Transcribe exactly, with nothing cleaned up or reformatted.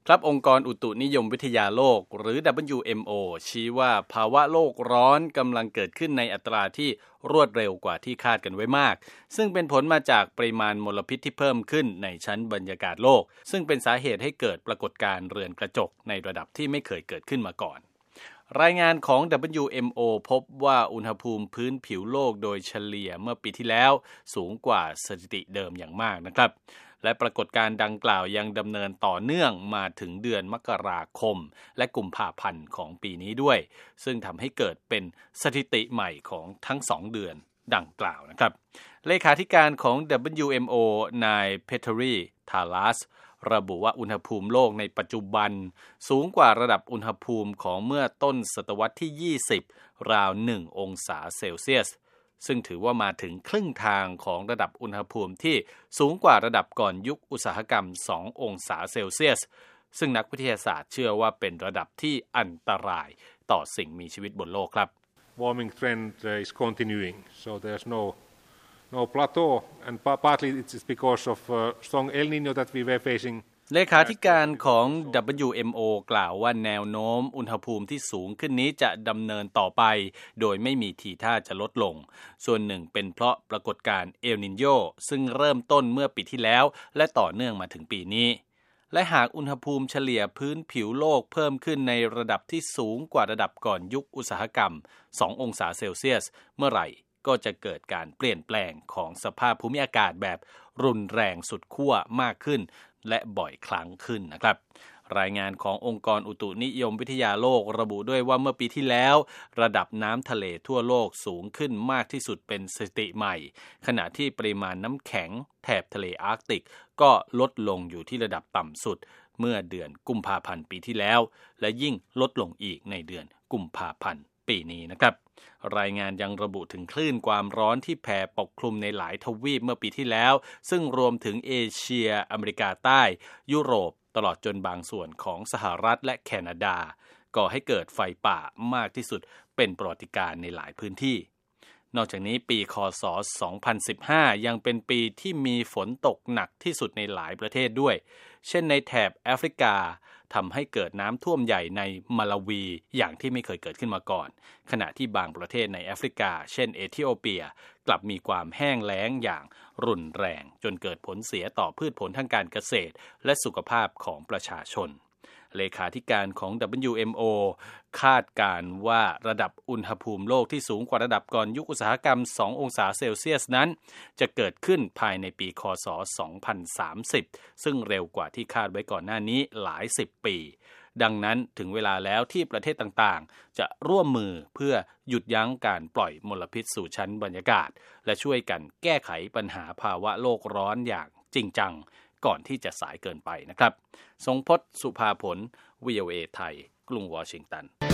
ครับองค์กรอุตุนิยมวิทยาโลกหรือ ดับเบิลยู เอ็ม โอ ชี้ว่าภาวะโลกร้อนกำลังเกิดขึ้นในอัตราที่รวดเร็วกว่าที่คาดกันไว้มากซึ่งเป็นผลมาจากปริมาณมลพิษที่เพิ่มขึ้นในชั้นบรรยากาศโลกซึ่งเป็นสาเหตุให้เกิดปรากฏการณ์เรือนกระจกในระดับที่ไม่เคยเกิดขึ้นมาก่อนรายงานของ ดับเบิลยู เอ็ม โอ พบว่าอุณหภูมิพื้นผิวโลกโดยเฉลี่ยเมื่อปีที่แล้วสูงกว่าสถิติเดิมอย่างมากนะครับและปรากฏการณ์ดังกล่าวยังดำเนินต่อเนื่องมาถึงเดือนมกราคมและกุมภาพันธ์ของปีนี้ด้วยซึ่งทำให้เกิดเป็นสถิติใหม่ของทั้งสองเดือนดังกล่าวนะครับเลขาธิการของ ดับเบิลยู เอ็ม โอ นายเพเทอรีทาลัสระบุว่าอุณหภูมิโลกในปัจจุบันสูงกว่าระดับอุณหภูมิของเมื่อต้นศตวรรษที่ยี่สิบราวหนึ่งองศาเซลเซียสซึ่งถือว่ามาถึงครึ่งทางของระดับอุณหภูมิที่สูงกว่าระดับก่อนยุคอุตสาหกรรมสององศาเซลเซียสซึ่งนักวิทยาศาสตร์เชื่อว่าเป็นระดับที่อันตรายต่อสิ่งมีชีวิตบนโลกครับ Warming trend is continuing so there's no no plateau and partly it's because of strong El Niño that we were facing เลขาธิการของ ดับเบิลยู เอ็ม โอ กล่าวว่าแนวโน้มอุณหภูมิที่สูงขึ้นนี้จะดำเนินต่อไปโดยไม่มีทีท่าจะลดลงส่วนหนึ่งเป็นเพราะปรากฏการณ์เอลนิโญซึ่งเริ่มต้นเมื่อปีที่แล้วและต่อเนื่องมาถึงปีนี้และหากอุณหภูมิเฉลี่ยพื้นผิวโลกเพิ่มขึ้นในระดับที่สูงกว่าระดับก่อนยุคอุตสาหกรรมสององศาเซลเซียสเมื่อไหร่ก็จะเกิดการเปลี่ยนแปลงของสภาพภูมิอากาศแบบรุนแรงสุดขั้วมากขึ้นและบ่อยครั้งขึ้นนะครับรายงานขององค์กรอุตุนิยมวิทยาโลกระบุด้วยว่าเมื่อปีที่แล้วระดับน้ำทะเลทั่วโลกสูงขึ้นมากที่สุดเป็นสถิติใหม่ขณะที่ปริมาณน้ำแข็งแถบทะเลอาร์กติกก็ลดลงอยู่ที่ระดับต่ำสุดเมื่อเดือนกุมภาพันธ์ปีที่แล้วและยิ่งลดลงอีกในเดือนกุมภาพันธ์ปีนี้นะครับรายงานยังระบุถึงคลื่นความร้อนที่แผ่ปกคลุมในหลายทวีปเมื่อปีที่แล้วซึ่งรวมถึงเอเชียอเมริกาใต้ยุโรปตลอดจนบางส่วนของสหรัฐและแคนาดาก่อให้เกิดไฟป่ามากที่สุดเป็นประวัติการณ์ในหลายพื้นที่นอกจากนี้ปีค.ศ. สองพันสิบห้ายังเป็นปีที่มีฝนตกหนักที่สุดในหลายประเทศด้วยเช่นในแถบแอฟริกาทำให้เกิดน้ำท่วมใหญ่ในมาลาวีอย่างที่ไม่เคยเกิดขึ้นมาก่อนขณะที่บางประเทศในแอฟริกาเช่นเอธิโอเปียกลับมีความแห้งแล้งอย่างรุนแรงจนเกิดผลเสียต่อพืชผลทางการเกษตรและสุขภาพของประชาชนเลขาธิการของ ดับเบิลยู เอ็ม โอ คาดการณ์ว่าระดับอุณหภูมิโลกที่สูงกว่าระดับก่อนยุคอุตสาหกรรมสององศาเซลเซียสนั้นจะเกิดขึ้นภายในปีค.ศ. สองพันสามสิบซึ่งเร็วกว่าที่คาดไว้ก่อนหน้านี้หลายสิบปีดังนั้นถึงเวลาแล้วที่ประเทศต่างๆจะร่วมมือเพื่อหยุดยั้งการปล่อยมลพิษสู่ชั้นบรรยากาศและช่วยกันแก้ไขปัญหาภาวะโลกร้อนอย่างจริงจังก่อนที่จะสายเกินไปนะครับทรงพจน์ สุภาผล วี โอ เอ ไทยกรุงวอชิงตัน